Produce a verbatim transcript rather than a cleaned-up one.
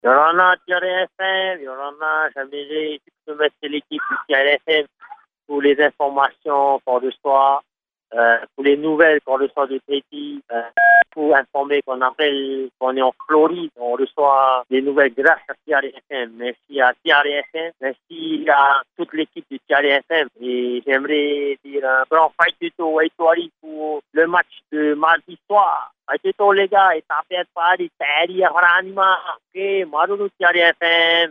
Yorana Tiare F M, Yorana Jamile, tu peux mettre l'équipe du Tiare F M pour les informations qu'on reçoit, euh, pour les nouvelles qu'on reçoit de Tahiti, euh, pour informer qu'on appelle, qu'on est en Floride, on reçoit des nouvelles grâce à Tiare F M. Merci à Tiare F M, merci à toute l'équipe du Tiare F M. Et j'aimerais dire un grand fight tuto à Etoile pour le match de mardi soir. Fight tuto les gars, et tapez pas, et tari à Ranima, ok, Marunu Tiare F M.